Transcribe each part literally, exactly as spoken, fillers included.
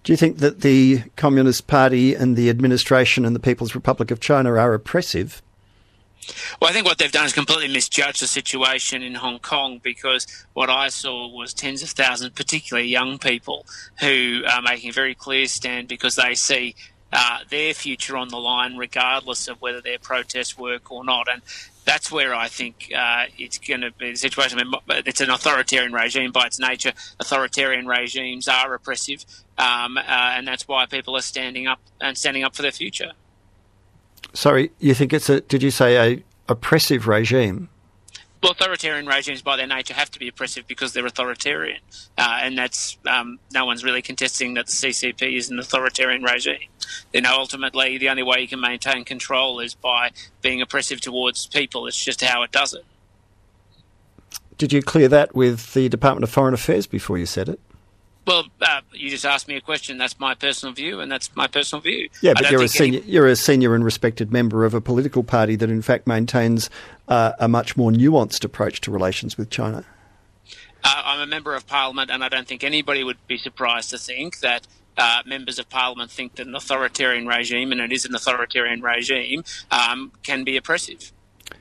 Do you think that the Communist Party and the administration and the People's Republic of China are oppressive? Well, I think what they've done is completely misjudged the situation in Hong Kong, because what I saw was tens of thousands, particularly young people, who are making a very clear stand because they see uh, their future on the line regardless of whether their protests work or not. And that's where I think uh, it's going to be the situation. I mean, it's an authoritarian regime by its nature. Authoritarian regimes are oppressive, um, uh, and that's why people are standing up and standing up for their future. Sorry, you think it's a, did you say a oppressive regime? Well, authoritarian regimes by their nature have to be oppressive because they're authoritarian. Uh, and that's, um, no one's really contesting that the C C P is an authoritarian regime. You know, ultimately, the only way you can maintain control is by being oppressive towards people. It's just how it does it. Did you clear that with the Department of Foreign Affairs before you said it? Well, uh, you just asked me a question. That's my personal view, and that's my personal view. Yeah, but you're a senior, any... you're a senior and respected member of a political party that, in fact, maintains uh, a much more nuanced approach to relations with China. Uh, I'm a member of Parliament, and I don't think anybody would be surprised to think that uh, members of Parliament think that an authoritarian regime, and it is an authoritarian regime, um, can be oppressive.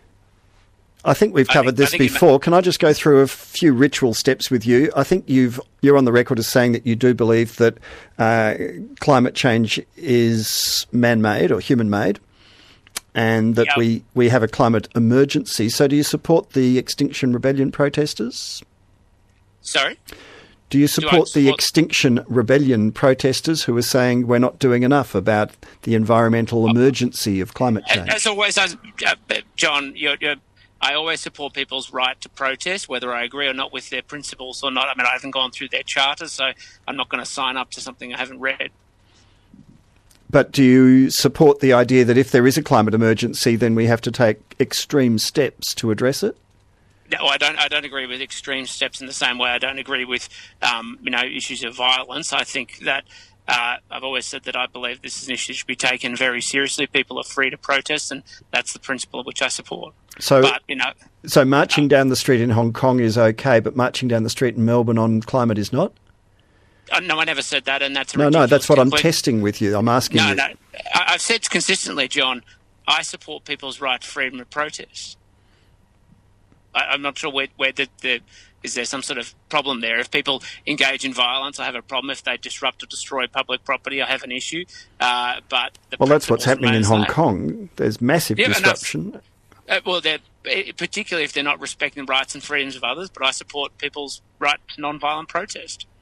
I think we've covered think, this before. May- Can I just go through a few ritual steps with you? I think you've, you're on the record as saying that you do believe that uh, climate change is man-made or human-made, and that yep. we, we have a climate emergency. So do you support the Extinction Rebellion protesters? Sorry? Do you support, do support the Extinction Rebellion protesters who are saying we're not doing enough about the environmental emergency of climate change? As always, uh, John, you're... you're I always support people's right to protest, whether I agree or not with their principles or not. I mean, I haven't gone through their charters, so I'm not going to sign up to something I haven't read. But do you support the idea that if there is a climate emergency, then we have to take extreme steps to address it? No, I don't. I don't agree with extreme steps in the same way I don't agree with, um, you know, issues of violence. I think that uh, I've always said that I believe this is an issue that should be taken very seriously. People are free to protest, and that's the principle which I support. So, but, you know, so marching uh, down the street in Hong Kong is okay, but marching down the street in Melbourne on climate is not? Uh, no, I never said that, and that's a no, no. That's what complete... I'm testing with you. I'm asking no, you. No, no. I've said consistently, John, I support people's right to freedom of protest. I, I'm not sure where, where the, the is there some sort of problem there. If people engage in violence, I have a problem. If they disrupt or destroy public property, I have an issue. Uh, but the well, that's what's happening in Hong same. Kong. There's massive yeah, disruption. Uh, well, they're, particularly if they're not respecting the rights and freedoms of others, but I support people's right to non-violent protest.